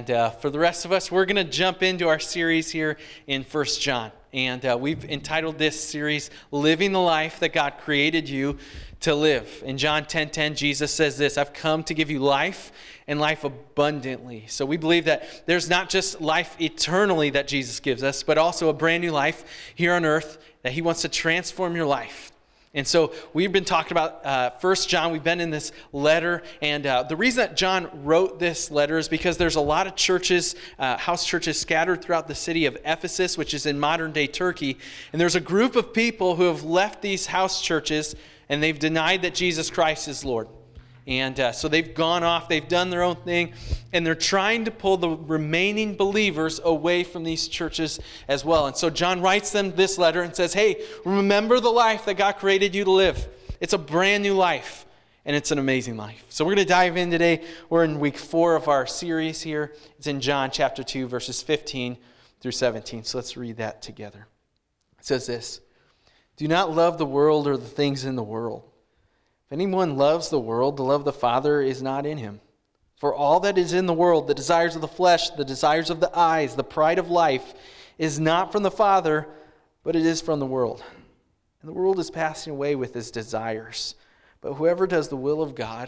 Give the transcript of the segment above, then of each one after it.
For the rest of us, we're going to jump into our series here in 1 John. And we've entitled this series, Living the Life That God Created You to Live. In John 10:10, Jesus says this, I've come to give you life and life abundantly. So we believe that there's not just life eternally that Jesus gives us, but also a brand new life here on earth, that he wants to transform your life. And so we've been talking about 1 John. We've been in this letter. And the reason that John wrote this letter is because there's a lot of churches, house churches scattered throughout the city of Ephesus, which is in modern-day Turkey. And there's a group of people who have left these house churches, and they've denied that Jesus Christ is Lord. And so they've gone off, they've done their own thing, and they're trying to pull the remaining believers away from these churches as well. And so John writes them this letter and says, hey, remember the life that God created you to live. It's a brand new life, and it's an amazing life. So we're going to dive in today. We're in week 4 of our series here. It's in John chapter 2, verses 15 through 17. So let's read that together. It says this, do not love the world or the things in the world. If anyone loves the world, the love of the Father is not in him. For all that is in the world, the desires of the flesh, the desires of the eyes, the pride of life, is not from the Father, but it is from the world. And the world is passing away with its desires. But whoever does the will of God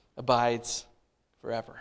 abides forever.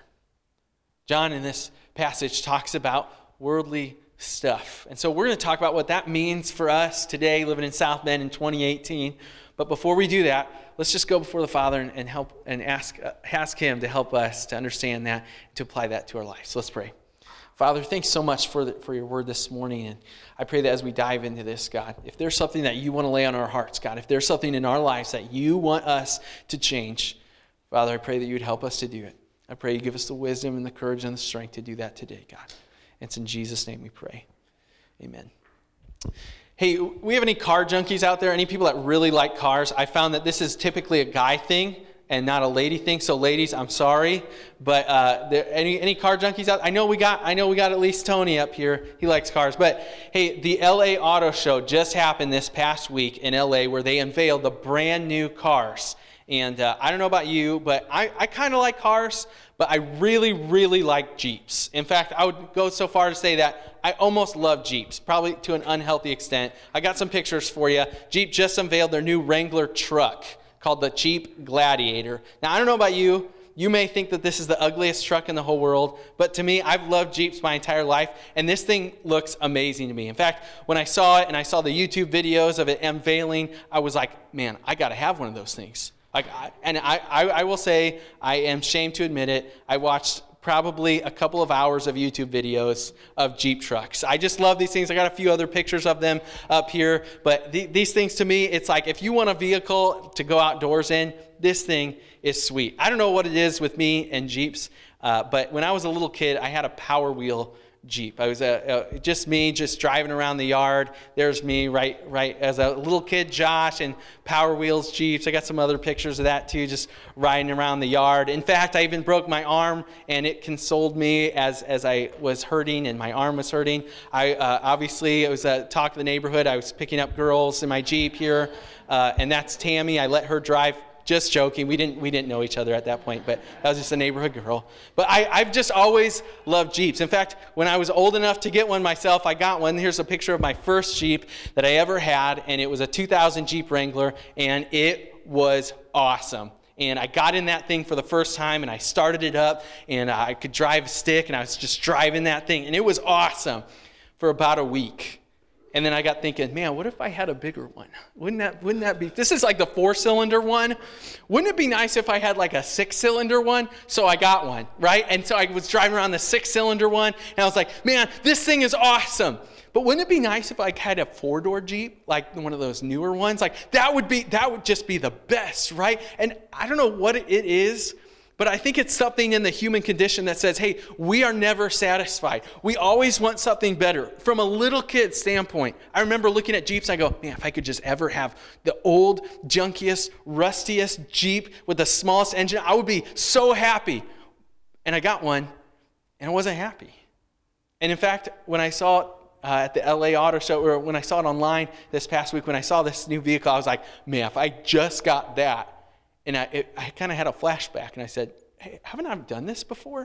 John in this passage talks about worldly stuff. And so we're going to talk about what that means for us today living in South Bend in 2018. But before we do that, let's just go before the Father and help and ask him to help us to understand that, to apply that to our lives. So let's pray. Father, thanks so much for your word this morning. And I pray that as we dive into this, God, if there's something that you want to lay on our hearts, God, if there's something in our lives that you want us to change, Father, I pray that you would help us to do it. I pray you give us the wisdom and the courage and the strength to do that today, God. It's in Jesus' name we pray. Amen. Hey, we have any car junkies out there? Any people that really like cars? I found that this is typically a guy thing and not a lady thing. So ladies, I'm sorry, but any car junkies out? I know we got at least Tony up here. He likes cars. But hey, the LA Auto Show just happened this past week in LA, where they unveiled the brand new cars. And I don't know about you, but I kind of like cars, but I really, really like Jeeps. In fact, I would go so far to say that I almost love Jeeps, probably to an unhealthy extent. I got some pictures for you. Jeep just unveiled their new Wrangler truck called the Jeep Gladiator. Now, I don't know about you. You may think that this is the ugliest truck in the whole world, but to me, I've loved Jeeps my entire life, and this thing looks amazing to me. In fact, when I saw it and I saw the YouTube videos of it unveiling, I was like, man, I got to have one of those things. I will say, I am ashamed to admit it, I watched probably a couple of hours of YouTube videos of Jeep trucks. I just love these things. I got a few other pictures of them up here, but these things to me, it's like if you want a vehicle to go outdoors in, this thing is sweet. I don't know what it is with me and Jeeps, but when I was a little kid, I had a Power Wheel Jeep. I was just me, just driving around the yard. There's me right as a little kid, Josh, and Power Wheels Jeeps. I got some other pictures of that too, just riding around the yard. In fact, I even broke my arm, and it consoled me as I was hurting and my arm was hurting. Obviously, it was a talk of the neighborhood. I was picking up girls in my Jeep here, and that's Tammy. I let her drive. Just joking. We didn't know each other at that point, but that was just a neighborhood girl. But I've just always loved Jeeps. In fact, when I was old enough to get one myself, I got one. Here's a picture of my first Jeep that I ever had, and it was a 2000 Jeep Wrangler, and it was awesome. And I got in that thing for the first time, and I started it up, and I could drive a stick, and I was just driving that thing, and it was awesome for about a week. And then I got thinking, man, what if I had a bigger one? Wouldn't that be, this is like the 4-cylinder one. Wouldn't it be nice if I had like a 6-cylinder one? So I got one, right? And so I was driving around the 6-cylinder one, and I was like, man, this thing is awesome. But wouldn't it be nice if I had a 4-door Jeep, like one of those newer ones? Like that would just be the best, right? And I don't know what it is, but I think it's something in the human condition that says, hey, we are never satisfied. We always want something better. From a little kid's standpoint, I remember looking at Jeeps, I go, man, if I could just ever have the old, junkiest, rustiest Jeep with the smallest engine, I would be so happy. And I got one, and I wasn't happy. And in fact, when I saw it at the LA Auto Show, or when I saw it online this past week, when I saw this new vehicle, I was like, man, if I just got that. And I kind of had a flashback, and I said, hey, haven't I done this before?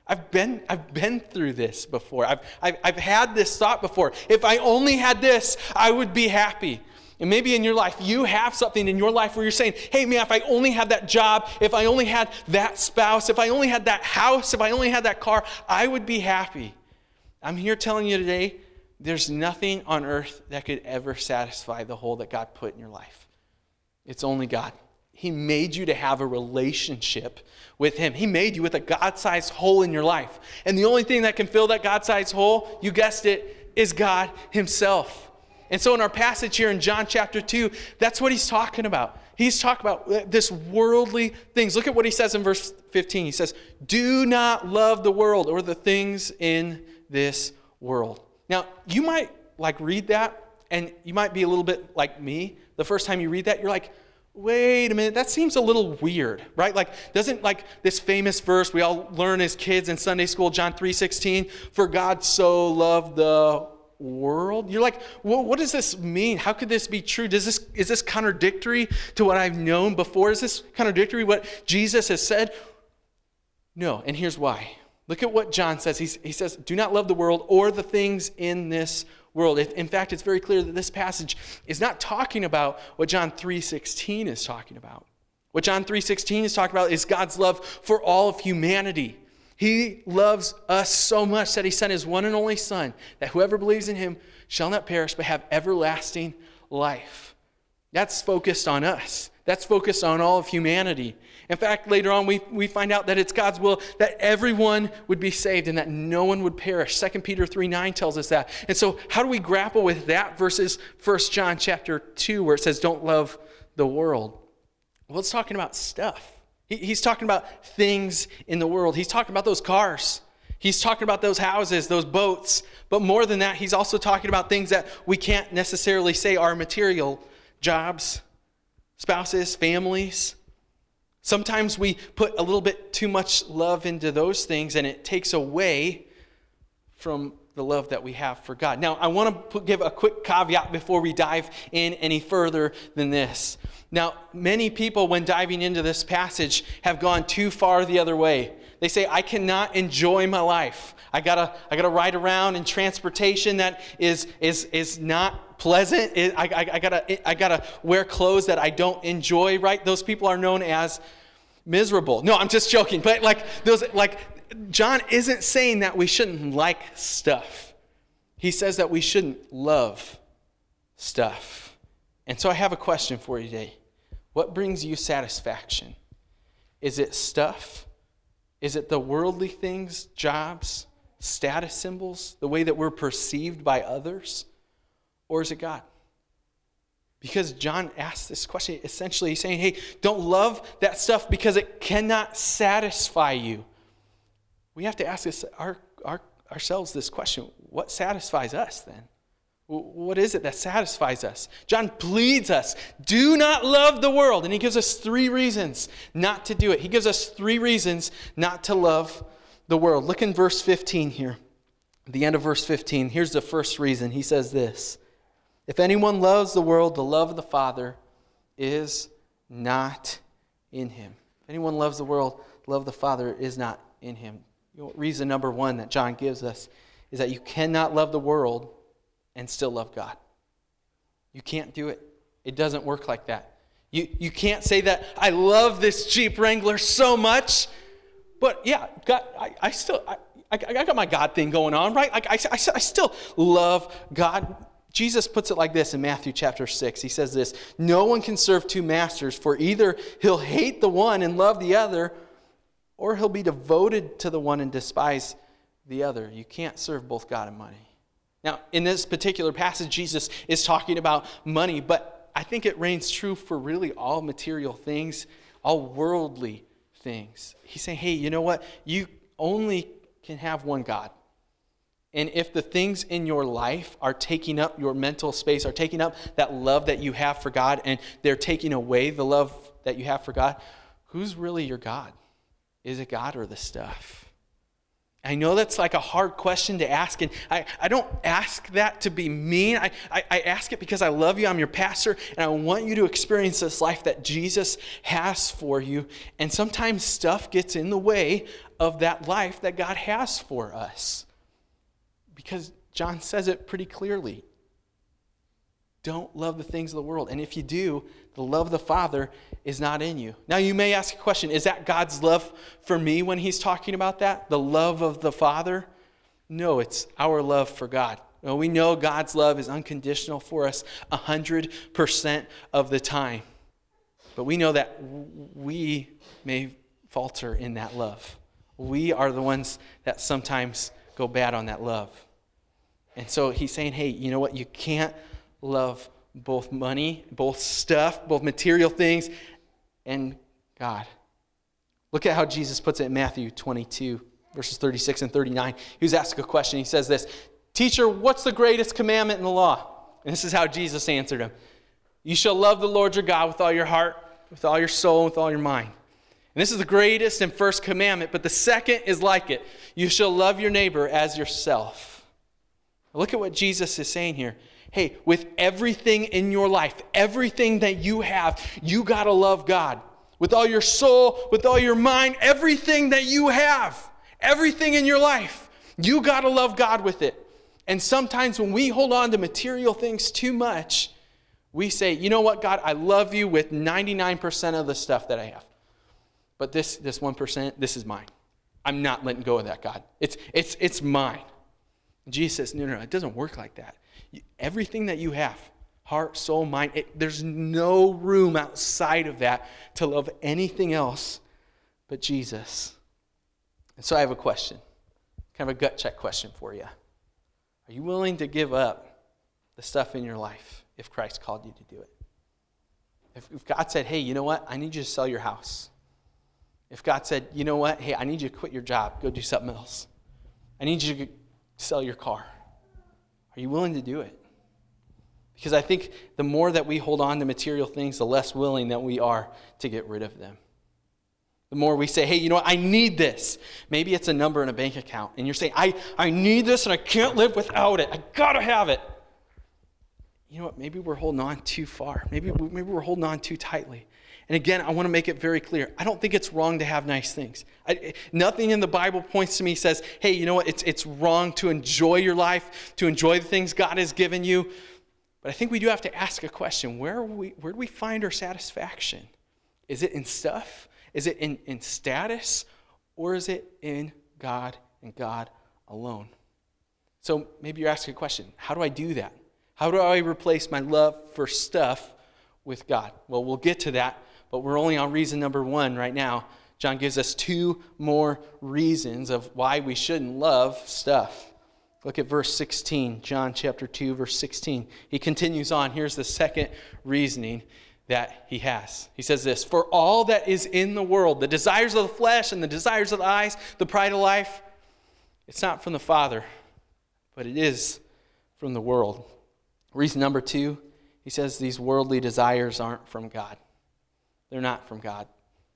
I've been through this before. I've had this thought before. If I only had this, I would be happy. And maybe in your life, you have something in your life where you're saying, hey man, if I only had that job, if I only had that spouse, if I only had that house, if I only had that car, I would be happy. I'm here telling you today, there's nothing on earth that could ever satisfy the hole that God put in your life. It's only God. He made you to have a relationship with Him. He made you with a God-sized hole in your life. And the only thing that can fill that God-sized hole, you guessed it, is God Himself. And so in our passage here in John chapter 2, that's what He's talking about. He's talking about this worldly things. Look at what He says in verse 15. He says, do not love the world or the things in this world. Now, you might read that, and you might be a little bit like me. The first time you read that, you're like, wait a minute, that seems a little weird, right? Doesn't this famous verse we all learn as kids in Sunday school, John 3:16, for God so loved the world? You're like, well, what does this mean? How could this be true? Is this contradictory to what I've known before? Is this contradictory what Jesus has said? No, and here's why. Look at what John says. He says, do not love the world or the things in this world. In fact, it's very clear that this passage is not talking about what John 3:16 is talking about. What John 3:16 is talking about is God's love for all of humanity. He loves us so much that He sent His one and only Son, that whoever believes in Him shall not perish but have everlasting life. That's focused on us. That's focused on all of humanity. In fact, later on, we find out that it's God's will that everyone would be saved and that no one would perish. 2 Peter 3:9 tells us that. And so how do we grapple with that versus 1 John chapter 2 where it says don't love the world? Well, it's talking about stuff. He's talking about things in the world. He's talking about those cars. He's talking about those houses, those boats. But more than that, he's also talking about things that we can't necessarily say are material. Jobs, spouses, families. Sometimes we put a little bit too much love into those things and it takes away from the love that we have for God. Now, I want to give a quick caveat before we dive in any further than this. Now, many people, when diving into this passage, have gone too far the other way. They say, I cannot enjoy my life. I gotta ride around in transportation that is not pleasant. I gotta wear clothes that I don't enjoy, right? Those people are known as miserable. No, I'm just joking. But John isn't saying that we shouldn't like stuff. He says that we shouldn't love stuff. And so I have a question for you today. What brings you satisfaction? Is it stuff? Is it the worldly things, jobs, status symbols, the way that we're perceived by others? Or is it God? Because John asked this question, essentially he's saying, hey, don't love that stuff because it cannot satisfy you. We have to ask ourselves this question. What satisfies us then? What is it that satisfies us? John pleads us, do not love the world. And he gives us 3 reasons not to do it. He gives us 3 reasons not to love the world. Look in verse 15 here. At the end of verse 15, here's the first reason. He says this, if anyone loves the world, the love of the Father is not in him. If anyone loves the world, the love of the Father is not in him. Reason number 1 that John gives us is that you cannot love the world and still love God. You can't do it. It doesn't work like that. You can't say that I love this Jeep Wrangler so much, but yeah, God, I got my God thing going on, right? I still love God. Jesus puts it like this in Matthew chapter 6. He says this, no one can serve 2 masters, for either he'll hate the one and love the other, or he'll be devoted to the one and despise the other. You can't serve both God and money. Now, in this particular passage, Jesus is talking about money, but I think it reigns true for really all material things, all worldly things. He's saying, hey, you know what? You only can have one God. And if the things in your life are taking up your mental space, are taking up that love that you have for God, and they're taking away the love that you have for God, who's really your God? Is it God or the stuff? I know that's like a hard question to ask, and I don't ask that to be mean. I ask it because I love you. I'm your pastor, and I want you to experience this life that Jesus has for you. And sometimes stuff gets in the way of that life that God has for us. Because John says it pretty clearly. Don't love the things of the world. And if you do, the love of the Father is not in you. Now you may ask a question, is that God's love for me when he's talking about that? The love of the Father? No, it's our love for God. Well, we know God's love is unconditional for us 100% of the time. But we know that we may falter in that love. We are the ones that sometimes go bad on that love. And so he's saying, hey, you know what? You can't love both money, both stuff, both material things, and God. Look at how Jesus puts it in Matthew 22, verses 36 and 39. He was asked a question. He says this, "Teacher, what's the greatest commandment in the law?" And this is how Jesus answered him. "You shall love the Lord your God with all your heart, with all your soul, with all your mind." And this is the greatest and first commandment, but the second is like it. You shall love your neighbor as yourself. Look at what Jesus is saying here. Hey, with everything in your life, everything that you have, you got to love God. With all your soul, with all your mind, everything that you have, everything in your life, you got to love God with it. And sometimes when we hold on to material things too much, we say, you know what, God, I love you with 99% of the stuff that I have. But this 1%, this is mine. I'm not letting go of that, God. It's mine. And Jesus says, no, it doesn't work like that. Everything that you have, heart, soul, mind, there's no room outside of that to love anything else but Jesus. And so I have a question, kind of a gut check question for you. Are you willing to give up the stuff in your life if Christ called you to do it? If God said, hey, you know what? I need you to sell your house. If God said, you know what? Hey, I need you to quit your job. Go do something else. I need you to sell your car. Are you willing to do it? Because I think the more that we hold on to material things, the less willing that we are to get rid of them. The more we say, hey, you know what? I need this. Maybe it's a number in a bank account. And you're saying, I need this and I can't live without it. I got to have it. You know what? Maybe we're holding on too far. Maybe we're holding on too tightly. And again, I want to make it very clear. I don't think it's wrong to have nice things. Nothing in the Bible points to me says, hey, you know what? It's wrong to enjoy your life, to enjoy the things God has given you. But I think we do have to ask a question. Where do we find our satisfaction? Is it in stuff? Is it in status? Or is it in God and God alone? So maybe you're asking a question. How do I do that? How do I replace my love for stuff with God? Well, we'll get to that. But we're only on reason number 1 right now. John gives us 2 more reasons of why we shouldn't love stuff. Look at verse 16, John chapter 2, verse 16. He continues on. Here's the second reasoning that he has. He says this, "For all that is in the world, the desires of the flesh and the desires of the eyes, the pride of life, it's not from the Father, but it is from the world." Reason number 2, he says these worldly desires aren't from God. They're not from God.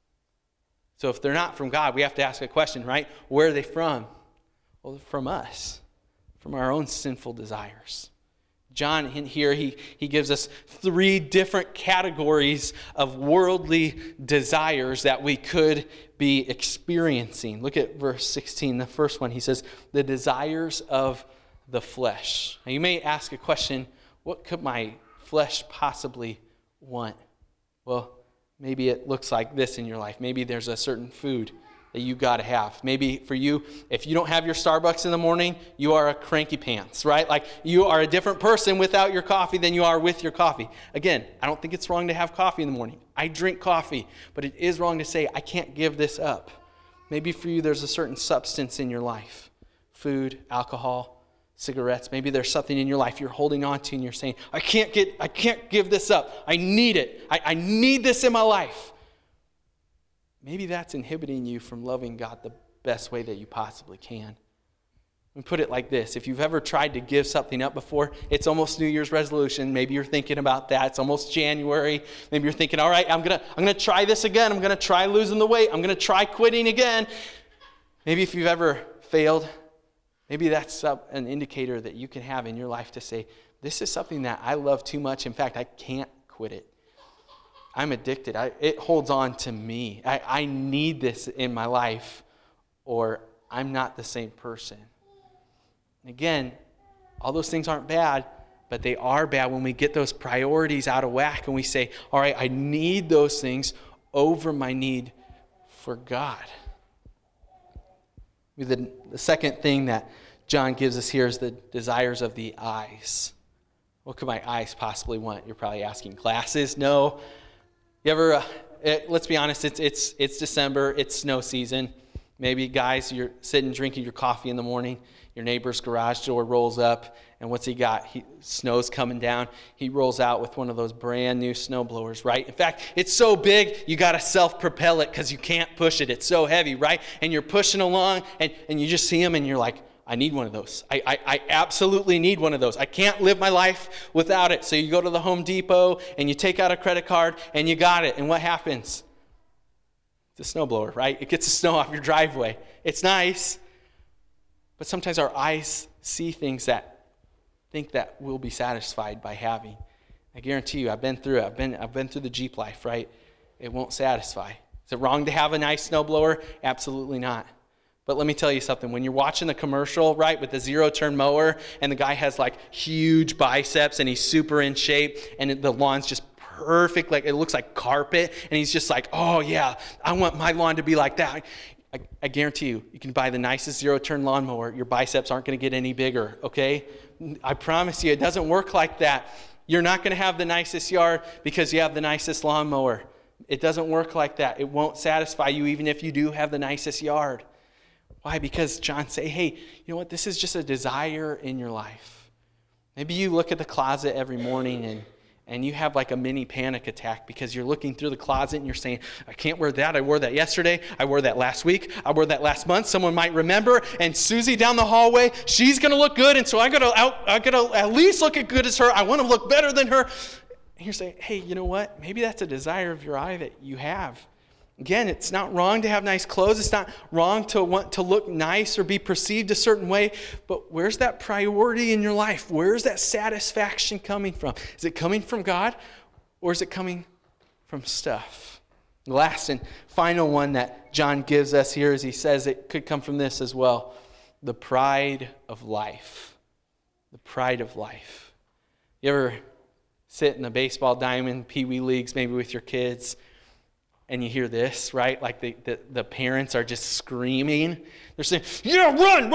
So if they're not from God, we have to ask a question, right? Where are they from? Well, they're from us, from our own sinful desires. John in here, he gives us 3 different categories of worldly desires that we could be experiencing. Look at verse 16, the first one. He says, the desires of the flesh. Now you may ask a question, what could my flesh possibly want? Well, maybe it looks like this in your life. Maybe there's a certain food that you got to have. Maybe for you, if you don't have your Starbucks in the morning, you are a cranky pants, right? Like you are a different person without your coffee than you are with your coffee. Again, I don't think it's wrong to have coffee in the morning. I drink coffee, but it is wrong to say, I can't give this up. Maybe for you, there's a certain substance in your life. Food, alcohol, cigarettes. Maybe there's something in your life you're holding on to and you're saying, I can't give this up. I need it. I need this in my life. Maybe that's inhibiting you from loving God the best way that you possibly can. Let me put it like this. If you've ever tried to give something up before, it's almost New Year's resolution. Maybe you're thinking about that. It's almost January. Maybe you're thinking, all right, I'm gonna try this again. I'm gonna try losing the weight. I'm gonna try quitting again. Maybe if you've ever failed, maybe that's an indicator that you can have in your life to say, this is something that I love too much. In fact, I can't quit it. I'm addicted. It holds on to me. I need this in my life, or I'm not the same person. Again, all those things aren't bad, but they are bad when we get those priorities out of whack and we say, all right, I need those things over my need for God. The second thing that John gives us here is the desires of the eyes. What could my eyes possibly want? You're probably asking. Glasses? No. You ever, let's be honest, it's December, it's snow season. Maybe, guys, you're sitting drinking your coffee in the morning, your neighbor's garage door rolls up, and what's he got? Snow's coming down. He rolls out with one of those brand new snow blowers, right? In fact, it's so big, you got to self-propel it because you can't push it. It's so heavy, right? And you're pushing along, and you just see him, and you're like, I need one of those. I absolutely need one of those. I can't live my life without it. So you go to the Home Depot, and you take out a credit card, and you got it. And what happens? It's a snowblower, right? It gets the snow off your driveway. It's nice. But sometimes our eyes see things that think that we'll be satisfied by having. I guarantee you, I've been through it. I've been through the Jeep life, right? It won't satisfy. Is it wrong to have a nice snowblower? Absolutely not. But let me tell you something. When you're watching the commercial, right, with the zero-turn mower, and the guy has like huge biceps and he's super in shape, and the lawn's just perfect, like it looks like carpet, and he's just like, oh yeah, I want my lawn to be like that. I guarantee you, you can buy the nicest zero-turn lawnmower. Your biceps aren't going to get any bigger, okay? I promise you, it doesn't work like that. You're not going to have the nicest yard because you have the nicest lawnmower. It doesn't work like that. It won't satisfy you even if you do have the nicest yard. Why? Because John say, hey, you know what? This is just a desire in your life. Maybe you look at the closet every morning and you have like a mini panic attack because you're looking through the closet and you're saying, I can't wear that. I wore that yesterday. I wore that last week. I wore that last month. Someone might remember. And Susie down the hallway, she's going to look good. And so I got to at least look as good as her. I want to look better than her. And you're saying, hey, you know what? Maybe that's a desire of your eye that you have. Again, it's not wrong to have nice clothes. It's not wrong to want to look nice or be perceived a certain way. But where's that priority in your life? Where's that satisfaction coming from? Is it coming from God or is it coming from stuff? The last and final one that John gives us here is he says it could come from this as well. The pride of life. The pride of life. You ever sit in a baseball diamond, Pee-wee leagues, maybe with your kids, and you hear this, right? Like the parents are just screaming. They're saying, yeah, run.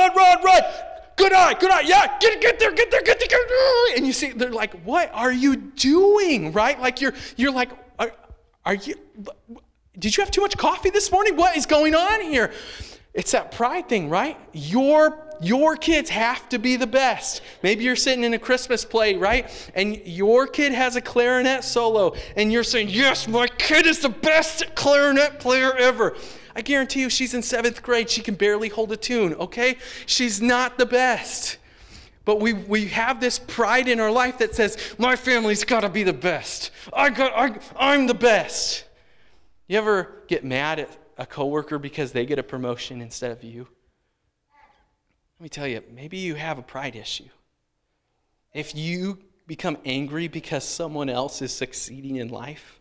Good eye. Yeah, get there. And you see, they're like, what are you doing, right? Like you're like, are you, did you have too much coffee this morning? What is going on here? It's that pride thing, right? Your kids have to be the best. Maybe you're sitting in a Christmas play, right? And your kid has a clarinet solo. And you're saying, yes, my kid is the best clarinet player ever. I guarantee you she's in 7th grade. She can barely hold a tune, okay? She's not the best. But we have this pride in our life that says, my family's got to be the best. I'm the best. You ever get mad at a coworker because they get a promotion instead of you? Let me tell you, maybe you have a pride issue. If you become angry because someone else is succeeding in life,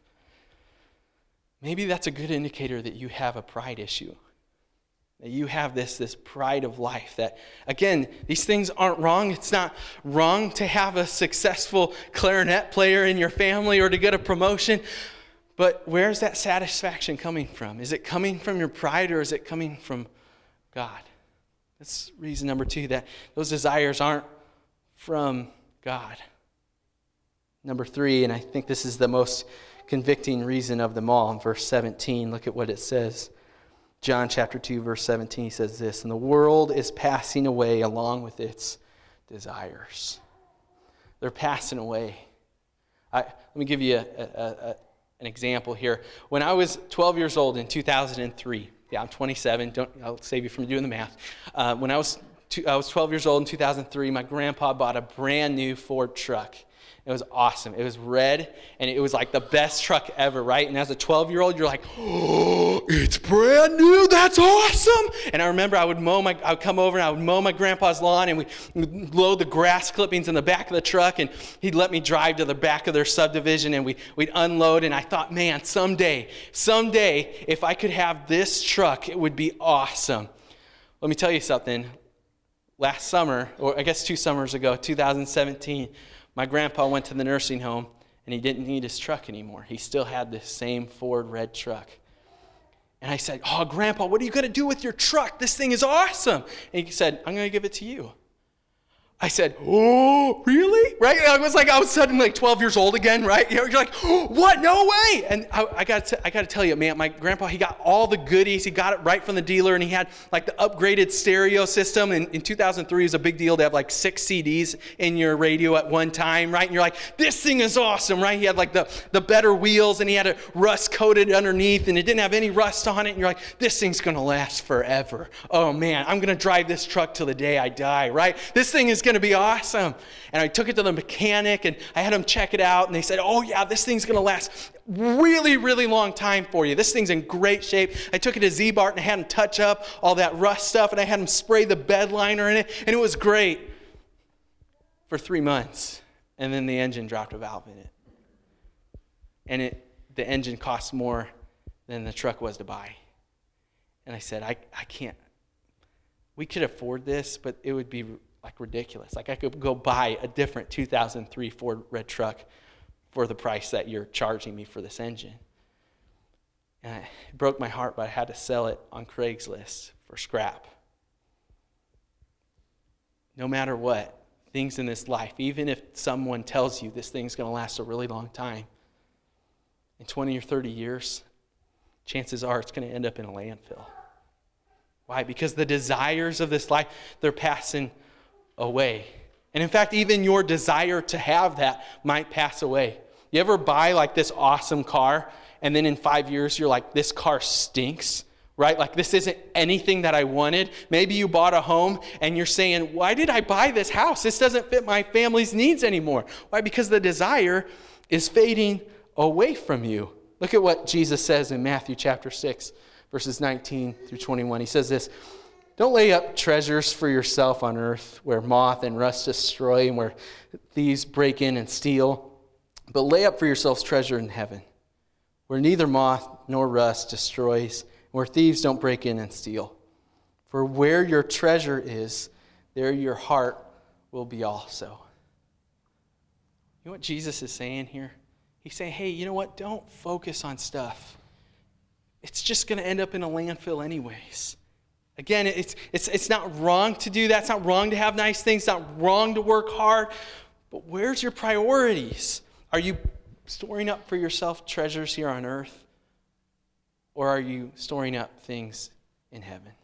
maybe that's a good indicator that you have a pride issue. That you have this pride of life. That, again, these things aren't wrong. It's not wrong to have a successful clarinet player in your family or to get a promotion. But where's that satisfaction coming from? Is it coming from your pride or is it coming from God? That's reason number 2, that those desires aren't from God. Number 3, and I think this is the most convicting reason of them all, in verse 17, look at what it says. John chapter 2, verse 17, he says this, and the world is passing away along with its desires. They're passing away. Let me give you an example here. When I was 12 years old in 2003, I'm 27. I'll save you from doing the math. When I was I was 12 years old in 2003. My grandpa bought a brand new Ford truck. It was awesome. It was red, and it was like the best truck ever, right? And as a 12-year-old, you're like, oh, it's brand new. That's awesome. And I remember I would come over and I would mow my grandpa's lawn, and we'd load the grass clippings in the back of the truck, and he'd let me drive to the back of their subdivision, and we'd unload. And I thought, man, someday, if I could have this truck, it would be awesome. Let me tell you something. Last summer, or I guess 2 summers ago, 2017, my grandpa went to the nursing home, and he didn't need his truck anymore. He still had this same Ford red truck. And I said, oh, Grandpa, what are you going to do with your truck? This thing is awesome. And he said, I'm going to give it to you. I said, oh, really? Right? I was suddenly 12 years old again, right? You're like, oh, what? No way. And I got to tell you, man, my grandpa, he got all the goodies. He got it right from the dealer, and he had like the upgraded stereo system. And in 2003, it was a big deal to have like 6 CDs in your radio at one time, right? And you're like, this thing is awesome, right? He had like the better wheels, and he had it rust coated underneath, and it didn't have any rust on it. And you're like, this thing's going to last forever. Oh man, I'm going to drive this truck till the day I die, right? This thing is going to be awesome. And I took it to the mechanic, and I had them check it out, and they said, oh yeah, this thing's going to last really, really long time for you. This thing's in great shape. I took it to Z-Bart, and I had them touch up all that rust stuff, and I had them spray the bed liner in it, and it was great for 3 months. And then the engine dropped a valve in it. And the engine cost more than the truck was to buy. And I said, I can't. We could afford this, but it would be like ridiculous. Like I could go buy a different 2003 Ford red truck for the price that you're charging me for this engine. And it broke my heart, but I had to sell it on Craigslist for scrap. No matter what, things in this life, even if someone tells you this thing's going to last a really long time, in 20 or 30 years, chances are it's going to end up in a landfill. Why? Because the desires of this life, they're passing away. And in fact, even your desire to have that might pass away. You ever buy like this awesome car, and then in 5 years you're like, this car stinks, right? Like this isn't anything that I wanted. Maybe you bought a home and you're saying, why did I buy this house? This doesn't fit my family's needs anymore. Why? Because the desire is fading away from you. Look at what Jesus says in Matthew chapter 6, verses 19 through 21. He says this, don't lay up treasures for yourself on earth where moth and rust destroy and where thieves break in and steal, but lay up for yourselves treasure in heaven where neither moth nor rust destroys, where thieves don't break in and steal. For where your treasure is, there your heart will be also. You know what Jesus is saying here? He's saying, hey, you know what? Don't focus on stuff. It's just going to end up in a landfill anyways. Again, it's not wrong to do that. It's not wrong to have nice things. It's not wrong to work hard. But where's your priorities? Are you storing up for yourself treasures here on earth? Or are you storing up things in heaven?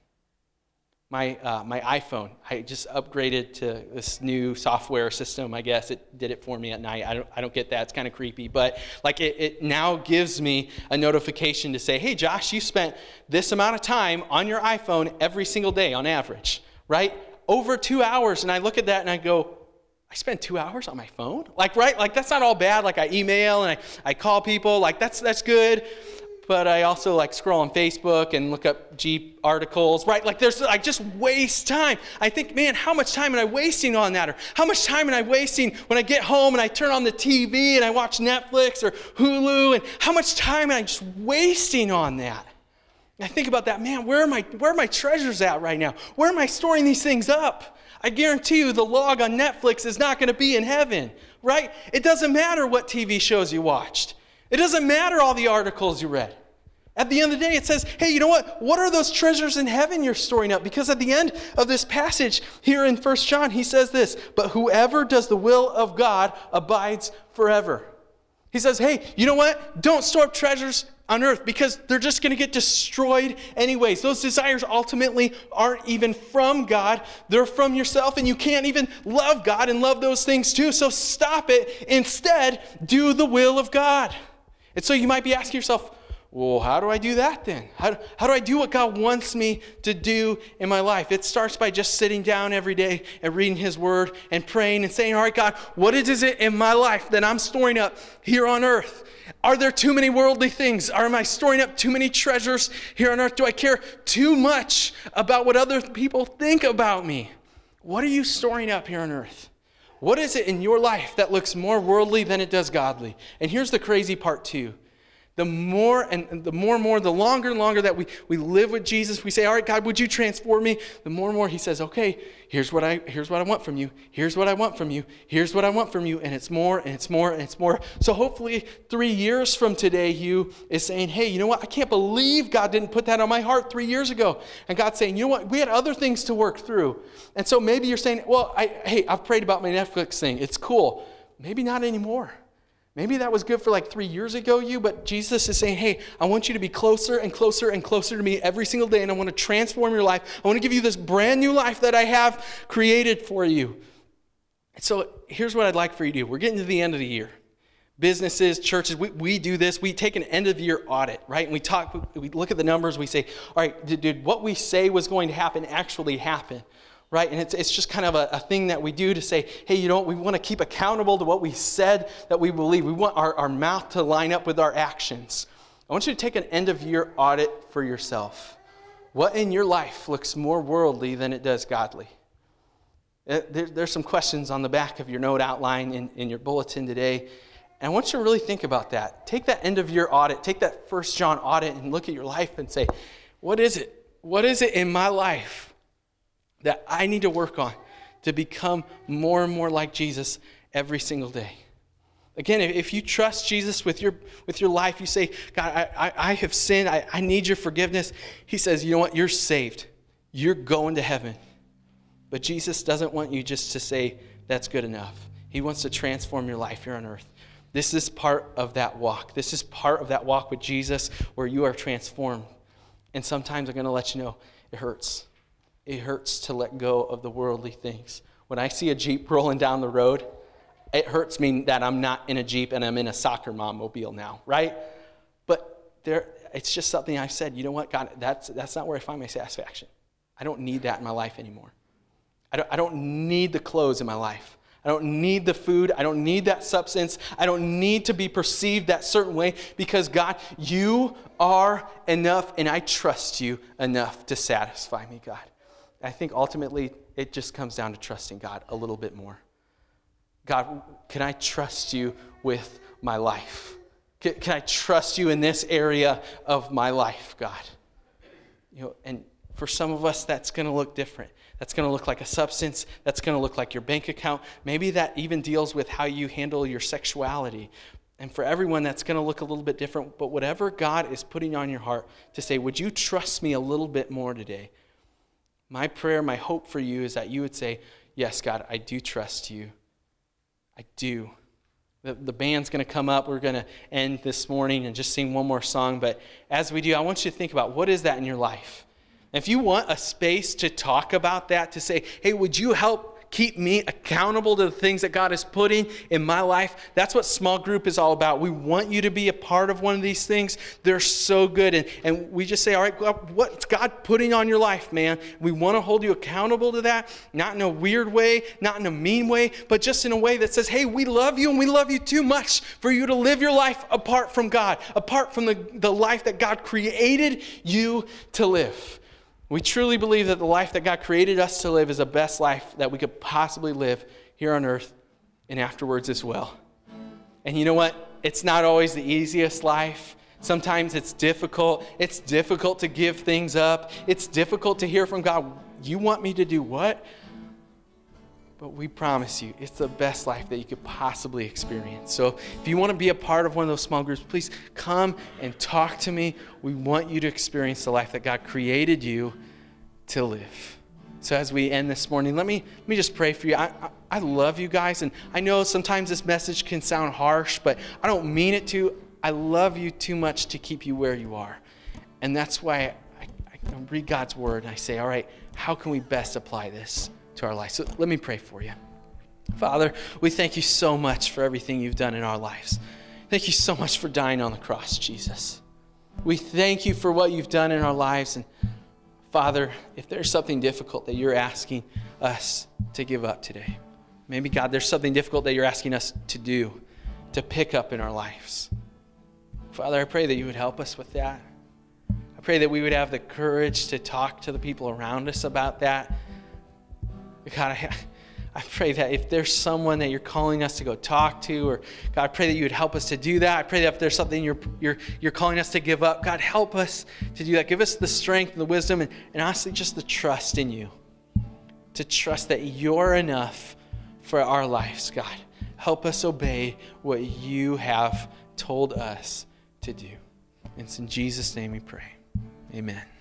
My iPhone, I just upgraded to this new software system, I guess. It did it for me at night. I don't get that. It's kind of creepy. But like it now gives me a notification to say, hey, Josh, you spent this amount of time on your iPhone every single day on average, right? Over 2 hours. And I look at that and I go, I spent 2 hours on my phone? Like, right? Like, that's not all bad. Like, I email and I call people. Like, that's good. But I also like scroll on Facebook and look up Jeep articles, right? Like I just waste time. I think, man, how much time am I wasting on that? Or how much time am I wasting when I get home and I turn on the TV and I watch Netflix or Hulu? And how much time am I just wasting on that? And I think about that, man, where are my treasures at right now? Where am I storing these things up? I guarantee you the log on Netflix is not going to be in heaven, right? It doesn't matter what TV shows you watched. It doesn't matter all the articles you read. At the end of the day, it says, hey, you know what? What are those treasures in heaven you're storing up? Because at the end of this passage here in 1 John, he says this, but whoever does the will of God abides forever. He says, hey, you know what? Don't store up treasures on earth because they're just going to get destroyed anyways. Those desires ultimately aren't even from God. They're from yourself, and you can't even love God and love those things too. So stop it. Instead, do the will of God. And so you might be asking yourself, well, how do I do that then? How do I do what God wants me to do in my life? It starts by just sitting down every day and reading his word and praying and saying, all right, God, what is it in my life that I'm storing up here on earth? Are there too many worldly things? Am I storing up too many treasures here on earth? Do I care too much about what other people think about me? What are you storing up here on earth? What is it in your life that looks more worldly than it does godly? And here's the crazy part too. The longer and longer that we live with Jesus, we say, all right, God, would you transform me? The more and more he says, okay, here's what I want from you. Here's what I want from you. Here's what I want from you. And it's more and it's more and it's more. So hopefully 3 years from today, you is saying, hey, you know what? I can't believe God didn't put that on my heart 3 years ago. And God's saying, you know what? We had other things to work through. And so maybe you're saying, well, I've prayed about my Netflix thing. It's cool. Maybe not anymore. Maybe that was good for like 3 years ago, but Jesus is saying, hey, I want you to be closer and closer and closer to me every single day, and I want to transform your life. I want to give you this brand new life that I have created for you. And so here's what I'd like for you to do. We're getting to the end of the year. Businesses, churches, we do this. We take an end-of-year audit, right? And we look at the numbers. We say, all right, did what we say was going to happen actually happen? Right? And it's just kind of a thing that we do to say, hey, we want to keep accountable to what we said that we believe. We want our mouth to line up with our actions. I want you to take an end-of-year audit for yourself. What in your life looks more worldly than it does godly? There's some questions on the back of your note outline in your bulletin today. And I want you to really think about that. Take that end-of-year audit. Take that 1 John audit and look at your life and say, what is it? What is it in my life that I need to work on to become more and more like Jesus every single day? Again, if you trust Jesus with your life, you say, God, I have sinned. I need your forgiveness. He says, you know what? You're saved. You're going to heaven. But Jesus doesn't want you just to say, that's good enough. He wants to transform your life here on earth. This is part of that walk. This is part of that walk with Jesus where you are transformed. And sometimes I'm going to let you know, it hurts. It hurts to let go of the worldly things. When I see a Jeep rolling down the road, it hurts me that I'm not in a Jeep and I'm in a soccer mom mobile now, right? But it's just something I've said, you know what, God, that's not where I find my satisfaction. I don't need that in my life anymore. I don't need the clothes in my life. I don't need the food. I don't need that substance. I don't need to be perceived that certain way because, God, you are enough and I trust you enough to satisfy me, God. I think ultimately it just comes down to trusting God a little bit more. God, can I trust you with my life? Can I trust you in this area of my life, God? And for some of us, that's going to look different. That's going to look like a substance. That's going to look like your bank account. Maybe that even deals with how you handle your sexuality. And for everyone, that's going to look a little bit different. But whatever God is putting on your heart to say, would you trust me a little bit more today? My prayer, my hope for you is that you would say, yes, God, I do trust you. I do. The band's going to come up. We're going to end this morning and just sing one more song. But as we do, I want you to think about what is that in your life? If you want a space to talk about that, to say, hey, would you help keep me accountable to the things that God is putting in my life? That's what small group is all about. We want you to be a part of one of these things. They're so good. And we just say, all right, God, what's God putting on your life, man? We want to hold you accountable to that, not in a weird way, not in a mean way, but just in a way that says, hey, we love you and we love you too much for you to live your life apart from God, apart from the life that God created you to live. We truly believe that the life that God created us to live is the best life that we could possibly live here on earth and afterwards as well. And you know what? It's not always the easiest life. Sometimes it's difficult. It's difficult to give things up. It's difficult to hear from God. You want me to do what? But we promise you, it's the best life that you could possibly experience. So if you want to be a part of one of those small groups, please come and talk to me. We want you to experience the life that God created you to live. So as we end this morning, let me just pray for you. I love you guys, and I know sometimes this message can sound harsh, but I don't mean it to. I love you too much to keep you where you are. And that's why I read God's word and I say, all right, how can we best apply this to our lives? So let me pray for you. Father, we thank you so much for everything you've done in our lives. Thank you so much for dying on the cross, Jesus. We thank you for what you've done in our lives. And Father, if there's something difficult that you're asking us to give up today, maybe, God, there's something difficult that you're asking us to do, to pick up in our lives. Father, I pray that you would help us with that. I pray that we would have the courage to talk to the people around us about that. God, I pray that if there's someone that you're calling us to go talk to, or God, I pray that you would help us to do that. I pray that if there's something you're calling us to give up, God, help us to do that. Give us the strength and the wisdom and honestly just the trust in you, to trust that you're enough for our lives, God. Help us obey what you have told us to do. It's in Jesus' name we pray. Amen.